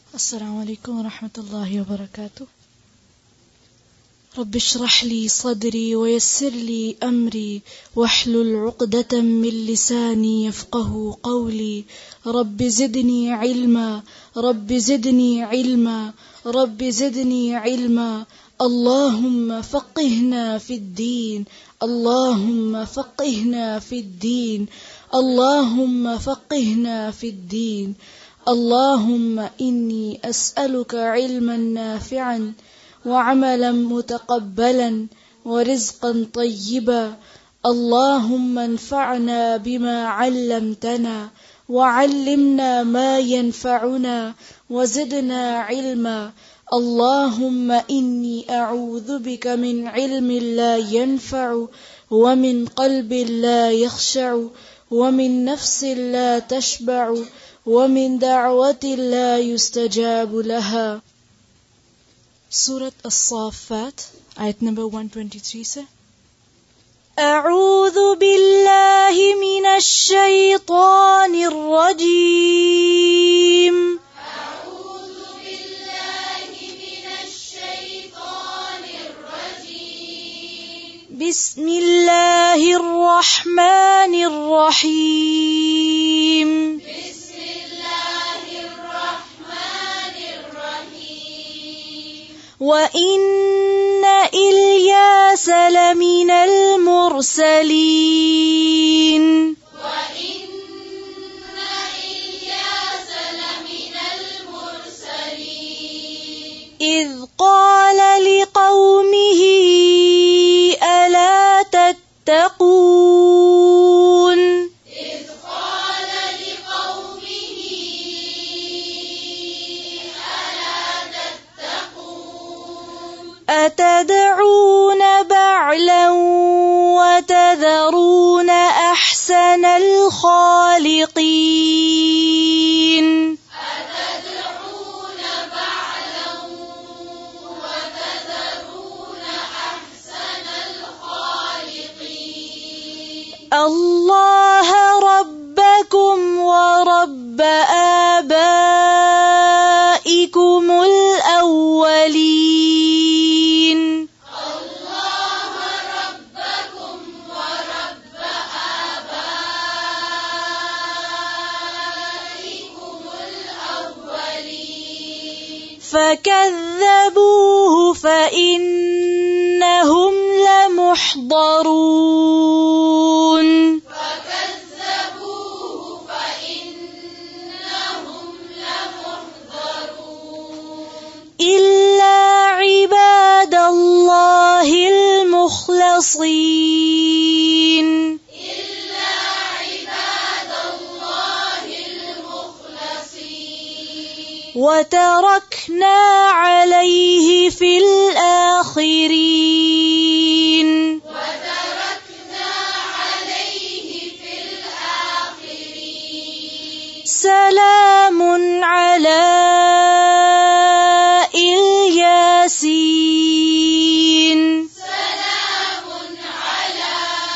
السلام عليكم ورحمة الله وبركاته. رب اشرح لي صدري ويسر لي أمري واحلل عقدة من لساني يفقه قولي. رب زدني علما، رب زدني علما، رب زدني علما. اللهم فقهنا في الدين، اللهم فقهنا في الدين، اللهم فقهنا في الدين. اللهم إني أسألك علما نافعا وعملا متقبلا ورزقا طيبا. اللهم انفعنا بما علمتنا وعلمنا ما ينفعنا وزدنا علما. اللهم إني أعوذ بك من علم لا ينفع ومن قلب لا يخشع ومن نفس لا تشبع ومن دعوة لا يستجاب لها. Surat As-Saffat, ayat number 123 se. أعوذ بالله من الشيطان الرجيم. أعوذ بالله من الشيطان الرجيم. بسم الله الرحمن الرحيم. وإن إلياس لمن المرسلين. وإن إلياس لمن المرسلين. إذ قال لقومه ألا تتقون. إذ قال لقومه ألا تتقون. أتدعون بعلا وتذرون أحسن الخالقين. أتدعون بعلا وتذرون أحسن الخالقين. الله ربكم ورب آبائكم الأولين. الله ربكم ورب آبائكم الأولين. فكذبوه فإنهم لمحضرون. فكذبوه فإنهم لمحضرون. إلا عباد الله المخلصين. إلا عباد الله المخلصين. وتركنا عليه في الآخرين. وتركنا عليه في الآخرين. سلام على الياسين. سلام على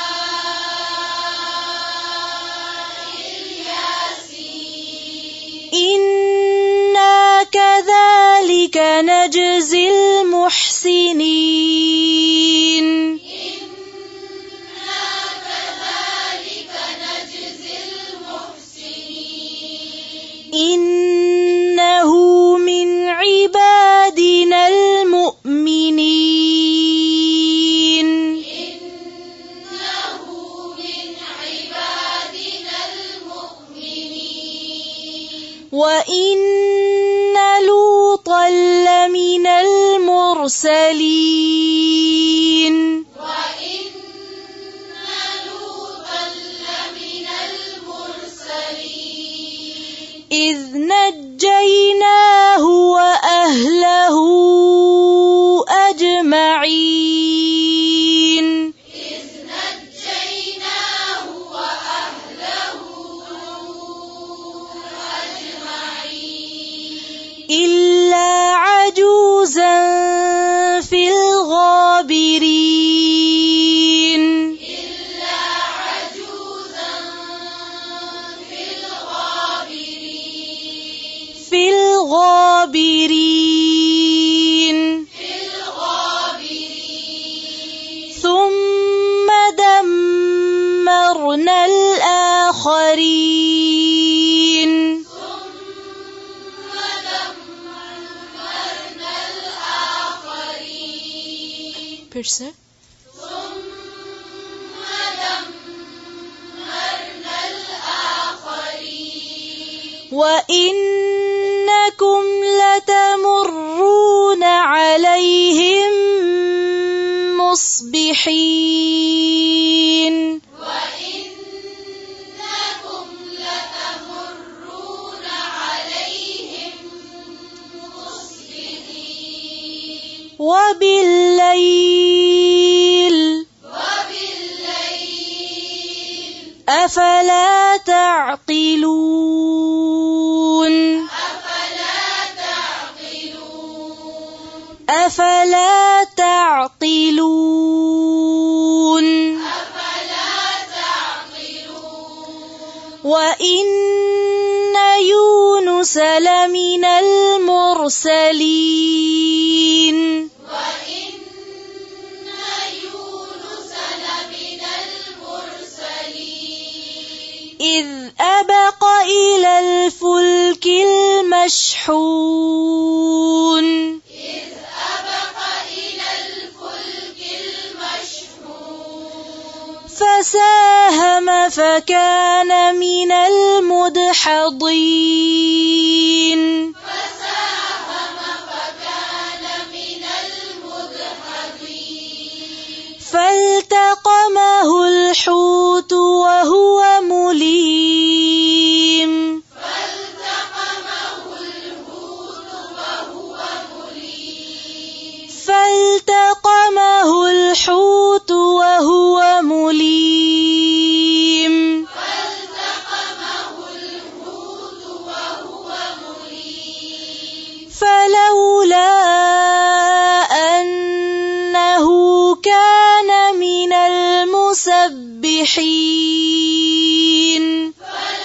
الياسين. إنا كذلك نجزي المحسنين. إنا كذلك نجزي المحسنين. إنه من عبادنا المؤمنين. إنه من عبادنا المؤمنين. وإن لوطا لمن المرسلين. وإن لوطا لمن المرسلين. إذ نجيناه وأهله أجمعين. إذ نجيناه وأهله أجمعين. إلا عجوزا في الغابرين. إلا عجوزا في الغابرين. في الغابرين الغابرين ثم دمرنا الآخرين Perse? وإنكم لتمرون عليهم مصبحين وبالليل أفلا تعقلون أفلا تعقلون وإن يونس لمن المرسلين إذ أبق إلى الفلك المشحون فساهم فكان من المدحضين فالتقمه الحوت وهو مليم فالتقمه الحوت وهو مليم فلولا أنه كان من المسبحين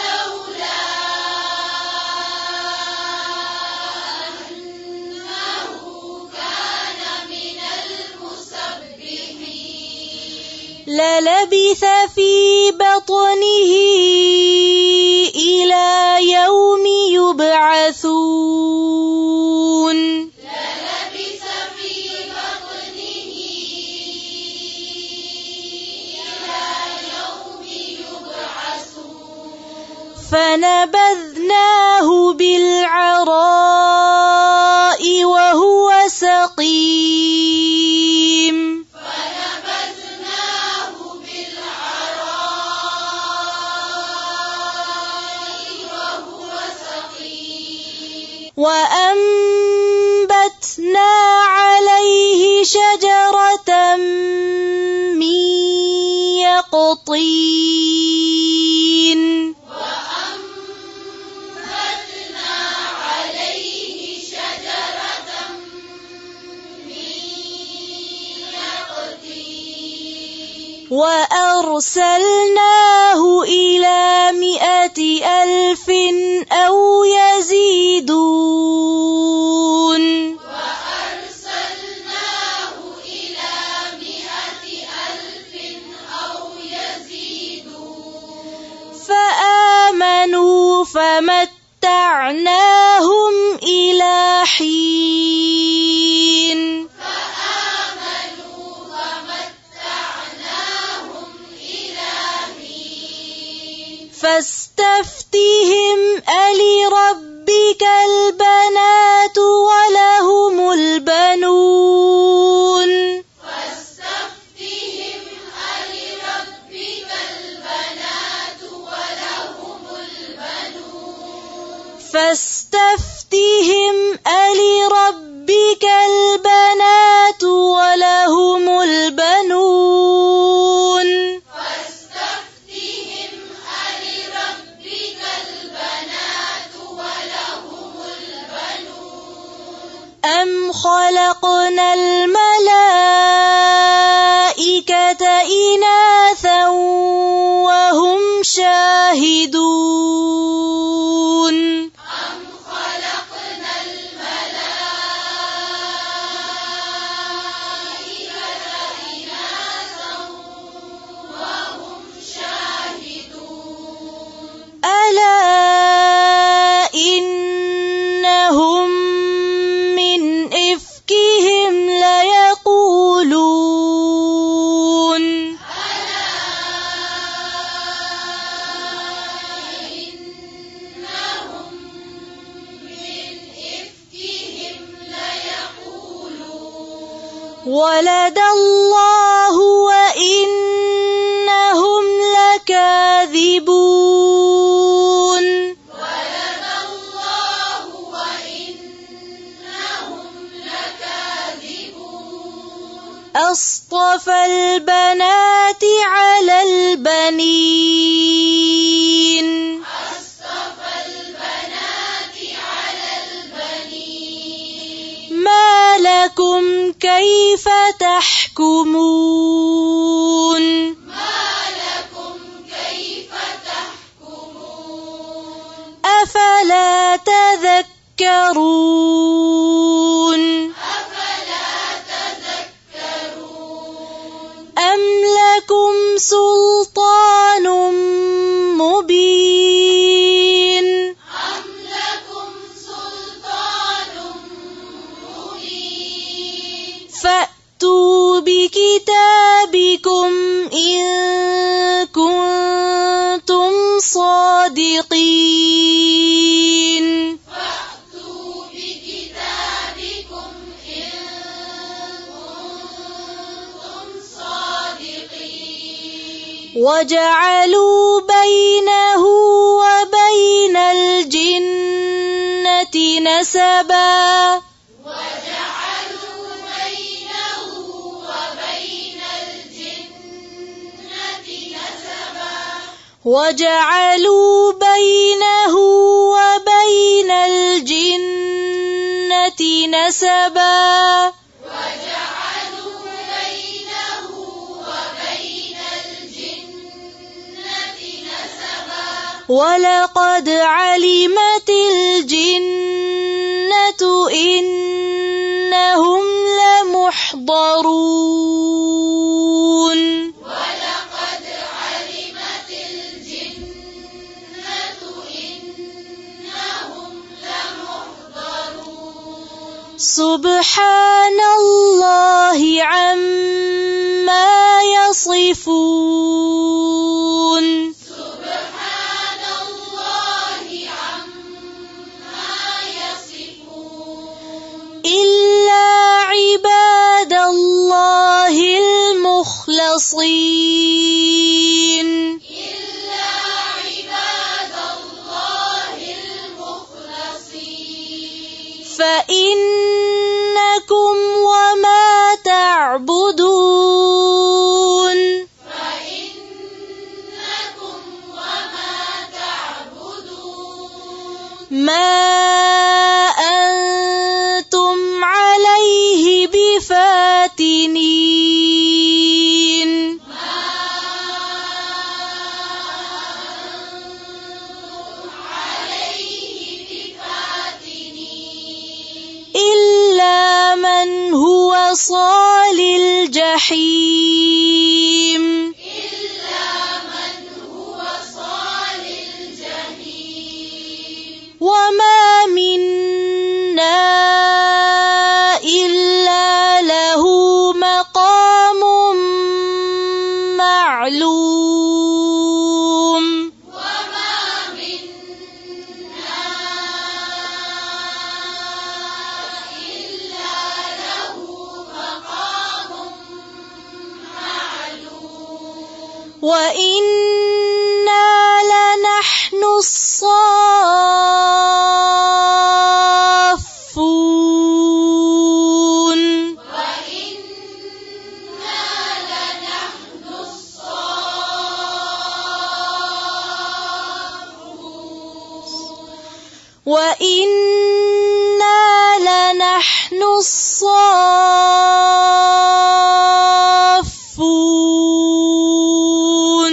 للبث في بطنه إلى يوم يبعثون فنبذناه بالعراء وهو سقيم وأنبتنا عليه شجرة من يقطين وأرسلناه إلى 100,000 أو يزيدون فآمنوا فمتعناهم إلى حين فاستفتهم ألربك البنات ولهم البنون فاستفتهم ألربك البنات ولهم البنون أم خلقنا الملائكة إناثا وهم شاهدون ولد الله وإنهم لكاذبون ولد الله وإنهم لكاذبون أصطفى البنات على البنين أصطفى البنات على البنين ما لكم كيف تحكمون ما لكم كيف تحكمون أفلا تذكرون أفلا تذكرون أم لكم سلطان مبين أم لكم سلطان مبين فأتوا بكتابكم إن كنتم صادقين فأتوا بكتابكم إن كنتم صادقين وجعلوا بينه وبين الجنة نسبا وجعلوا بينه وبين الجنة نسبا وجعلوا بينه وبين الجنة نسبا وجعلوا بينه وبين الجنة نسبا ولقد علمت الجنة إنهم لمحضرون ولقد علمت الجنة إنهم لمحضرون سبحان الله عما يصفون سبحان الله عما يصفون إلا عباد الله المخلصين إلا عباد الله المخلصين فإنكم وما تعبدون فإنكم وما تعبدون ما أنتم عليه بفاتنين ما أنتم عليه بفاتنين إلا من هو صال الجحيم إلا من هو صال الجحيم وما منا إلا له مقام معلوم وما منا إلا له مقام معلوم وإنا لنحن الصافون وإنا لنحن الصافون وإنا لنحن الصافون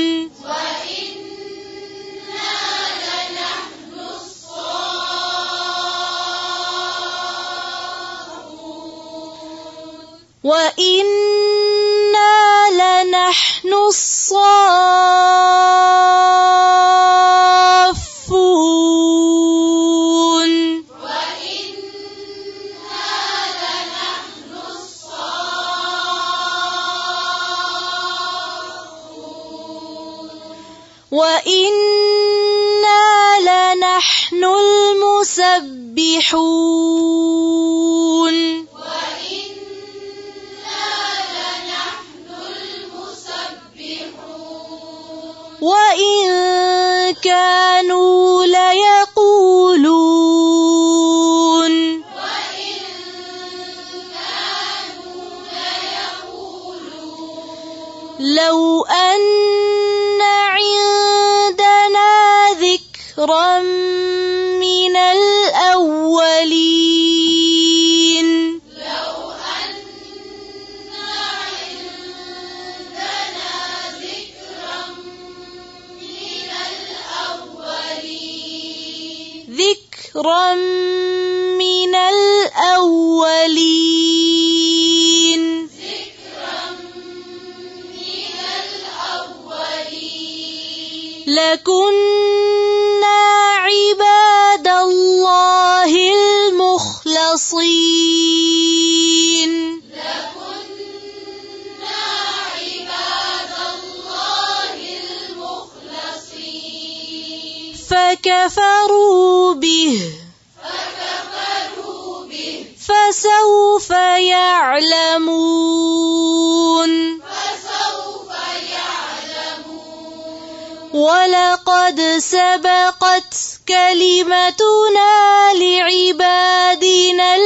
وإنا لنحن الصافون وإنا لنحن الصافون وإنا لنحن الصافون وإنا لنحن المسبحون وإنا كانوا ليقولون لو أن عندنا ذكرا من الأولين لو أن عندنا ذكرا من الأولين ذكرا من الأولين لكنا عباد الله المخلصين لكنا عباد الله المخلصين فكفروا به فسوف يعلمون ولقد سبقت كلمتنا لعبادنا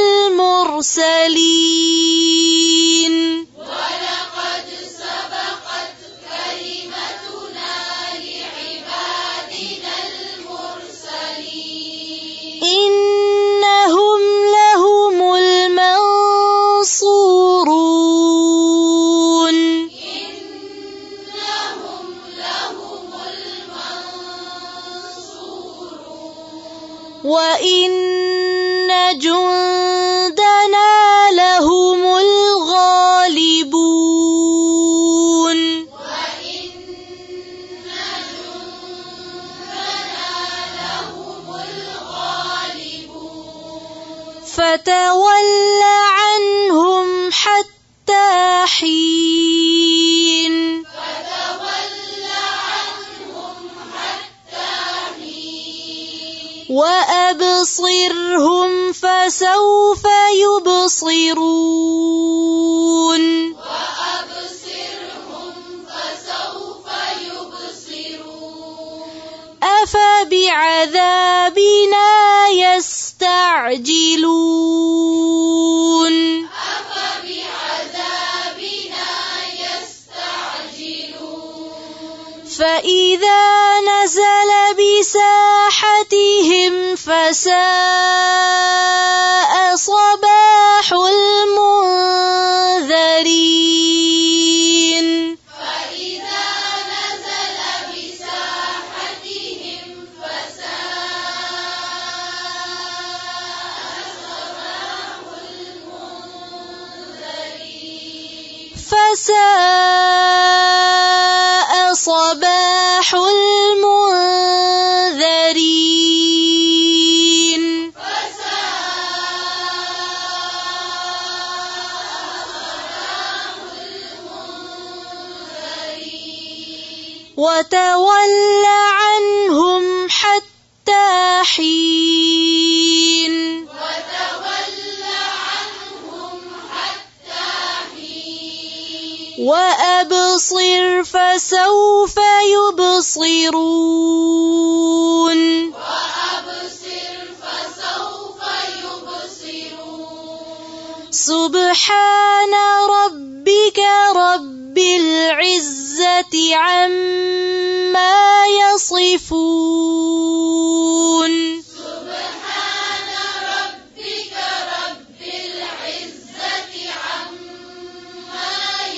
المرسلين ولقد سبقت كلمتنا لعبادنا المرسلين إنهم لهم المنصورون إنهم لهم وإن جندنا لهم الغالبون وإن جندنا لهم الغالبون فتول عنهم حتى حين فتول عنهم حتى حين وأبصرهم فسوف يبصرون وأبصرهم فسوف يبصرون أفبعذابنا يستعجلون أفبعذابنا يستعجلون فإذا نزل بساحتهم فساء صباح المنذرين فإذا نزل بساحتهم فساء صباح المنذرين وتول عنهم حتى حين وتول عنهم حتى حين وأبصر فسوف يبصرون وأبصر فسوف يبصرون سبحان ربك رب العزة عما يصفون سبحان ربك رب العزة عما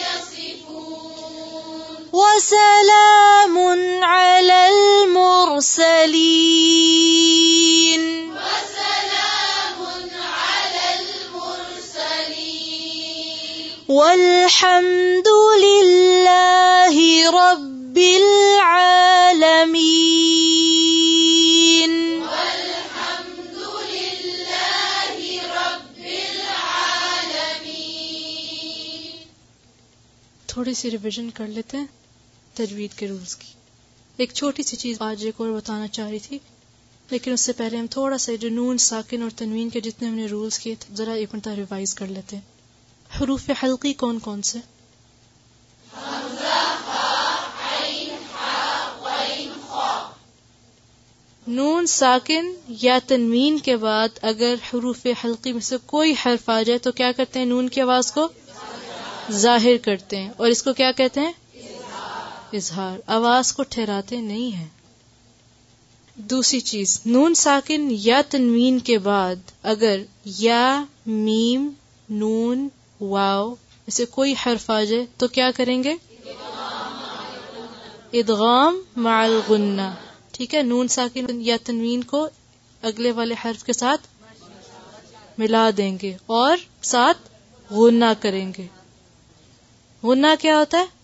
يصفون وسلام على المرسلين وسلام على المرسلين والحمد لله رب العالمين والحمد لله رب العالمين थोड़ी सी रिवीजन कर लेते हैं तजवीद के रूल्स की। एक छोटी सी चीज़ आज एक और बताना चाह रही थी, लेकिन उससे पहले हम थोड़ा सा जो नून, साकिन और तनवीन के जितने हमने रूल्स किए थे ज़रा एक मिनट रिवाइज कर लेते हैं। हरूफ हल्की कौन कौन से? نون ساکن یا تنوین کے بعد اگر حروف حلقی میں سے کوئی حرف آ جائے تو کیا کرتے ہیں؟ نون کی آواز کو ظاہر کرتے ہیں، اور اس کو کیا کہتے ہیں؟ اظہار. آواز کو ٹھہراتے نہیں ہیں. دوسری چیز، نون ساکن یا تنوین کے بعد اگر یا، میم، نون، واو میں سے کوئی حرف آ جائے تو کیا کریں گے؟ ادغام مع الغنہ. ٹھیک ہے، نون ساکن یا تنوین کو اگلے والے حرف کے ساتھ ملا دیں گے اور ساتھ غنہ کریں گے. غنہ کیا ہوتا ہے؟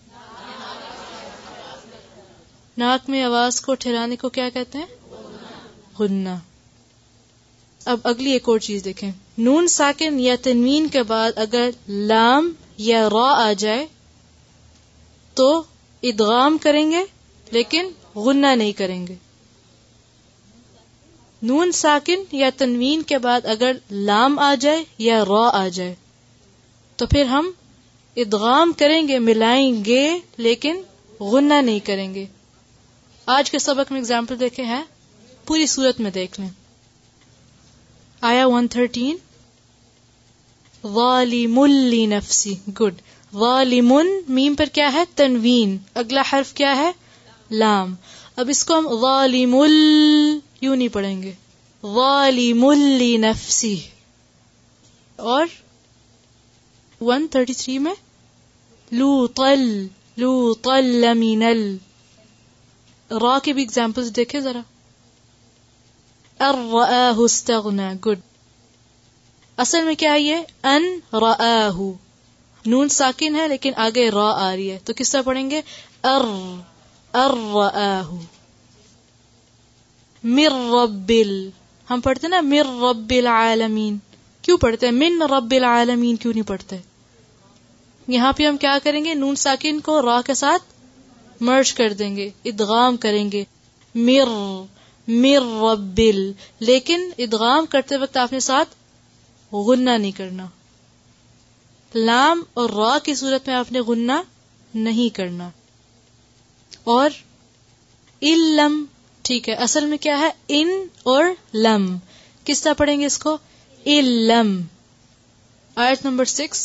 ناک میں آواز کو ٹھہرانے کو کیا کہتے ہیں؟ غنہ. اب اگلی ایک اور چیز دیکھیں. نون ساکن یا تنوین کے بعد اگر لام یا را آ جائے تو ادغام کریں گے لیکن غنہ نہیں کریں گے. نون ساکن یا تنوین کے بعد اگر لام آ جائے یا را آ جائے تو پھر ہم ادغام کریں گے، ملائیں گے، لیکن غنہ نہیں کریں گے. آج کے سبق میں اگزامپل دیکھے ہیں، پوری صورت میں دیکھ لیں. آیا 113 ظالم لنفسی. گڈ. ظالمن میم پر کیا ہے؟ تنوین. اگلا حرف کیا ہے؟ لام. اب اس کو ہم ظالم یوں نہیں پڑھیں گے، ظالم لنفسی. اور 133 میں لوطل من را کے بھی ایگزامپلز دیکھیں ذرا. الرآہ استغنى. گڈ. اصل میں کیا ہے یہ؟ ان رآہ. نون ساکن ہے لیکن آگے را آ رہی ہے تو کس طرح پڑھیں گے؟ الرآہ. من رب ہم پڑھتے نا من رب العالمین. کیوں پڑھتے ہیں؟ من رب العالمین کیوں نہیں پڑھتے؟ یہاں پہ ہم کیا کریں گے؟ نون ساکن کو را کے ساتھ مرج کر دیں گے، ادغام کریں گے. مر رب. لیکن ادغام کرتے وقت آپ نے ساتھ غنہ نہیں کرنا. لام اور را کی صورت میں آپ نے غنہ نہیں کرنا. اور لم. ٹھیک ہے، اصل میں کیا ہے؟ ان اور لم. کس طرح پڑھیں گے اس کو؟ لم. آیت نمبر 6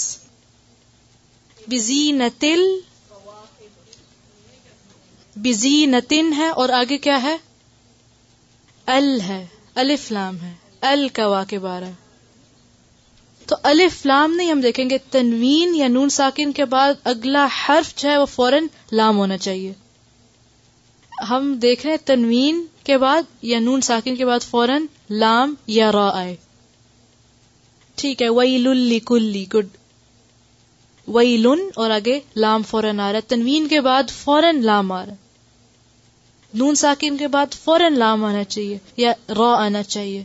بزینتن ہے اور آگے کیا ہے؟ ال ہے، الف لام ہے. ال کا واقع بارہ. تو الف لام نہیں، ہم دیکھیں گے تنوین یا نون ساکن کے بعد اگلا حرف جو ہے وہ فوراً لام ہونا چاہیے. ہم دیکھ رہے ہیں تنوین کے بعد یا نون ساکن کے بعد فوراً لام یا را آئے. ٹھیک ہے. ویل لکل. گڈ. ویلن اور آگے لام فوراً آ رہا ہے. تنوین کے بعد فوراً لام آ رہا ہے. نون ساکن کے بعد فوراً لام آنا چاہیے یا را آنا چاہیے.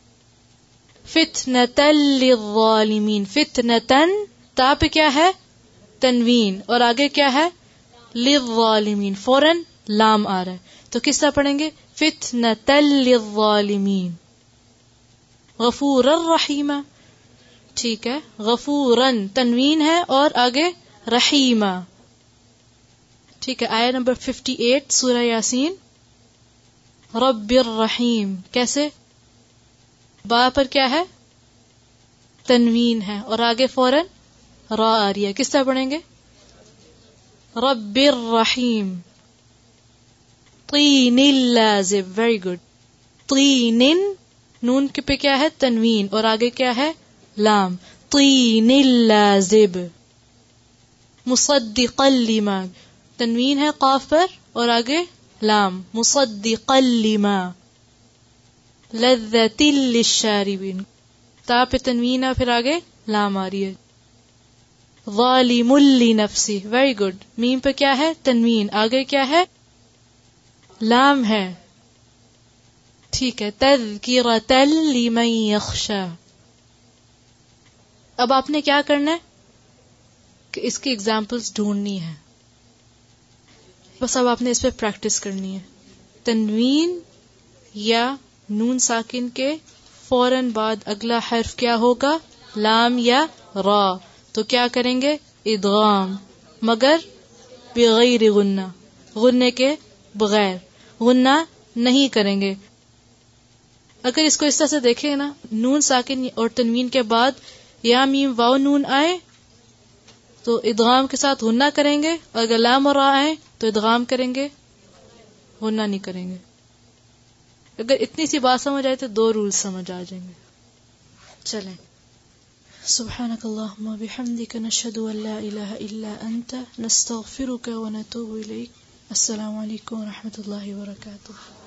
فتنة للظالمین. فتنتن تا پہ کیا ہے؟ تنوین اور آگے کیا ہے؟ للظالمین. فوراً لام آ رہا ہے تو کس طرح پڑھیں گے؟ فتنة للظالمین. غفور الرحیم. ٹھیک ہے. غفورن تنوین ہے اور آگے رحیمہ. ٹھیک ہے. آیت نمبر 58 سورہ یاسین. رب الرحیم. کیسے؟ با پر کیا ہے؟ تنوین ہے اور آگے فوراً را آ رہی ہے. کس طرح پڑھیں گے؟ رب الرحیم. طین اللازب. ویری گڈ. طین نون کے پہ کیا ہے؟ تنوین اور آگے کیا ہے؟ لام. طین اللازب. مصدقا لما. تنوین ہے قاف پر اور آگے لام. مصدقا لما. لذت للشاربین. تا پہ تنوین ہے پھر آگے لام آ رہی ہے. ظالم لنفسی. ویری گڈ. میم پہ کیا ہے؟ تنوین. آگے کیا ہے؟ لام ہے. ٹھیک ہے. تذکرۃ لمن یخشی. اب آپ نے کیا کرنا ہے کہ اس کی ایگزامپلس ڈھونڈنی ہے. بس اب آپ نے اس پہ پریکٹس کرنی ہے. تنوین یا نون ساکن کے فوراً بعد اگلا حرف کیا ہوگا؟ لام یا را. تو کیا کریں گے؟ ادغام، مگر بغیر غنہ. غنے کے بغیر غنہ نہیں کریں گے. اگر اس کو اس طرح سے دیکھیں نا، نون ساکن اور تنوین کے بعد یا میم واو نون آئے تو ادغام کے ساتھ ہنہ کریں گے، اور اگر لام اور را آئے تو ادغام کریں گے، ہنہ نہیں کریں گے. اگر اتنی سی بات سمجھ آئے تو 2 رول سمجھ آ جائیں گے. چلیں. سبحانک اللہم وبحمدک نشہد ان لا الہ الا انت نستغفرک ونتوب الیک. السلام علیکم ورحمۃ اللہ وبرکاتہ.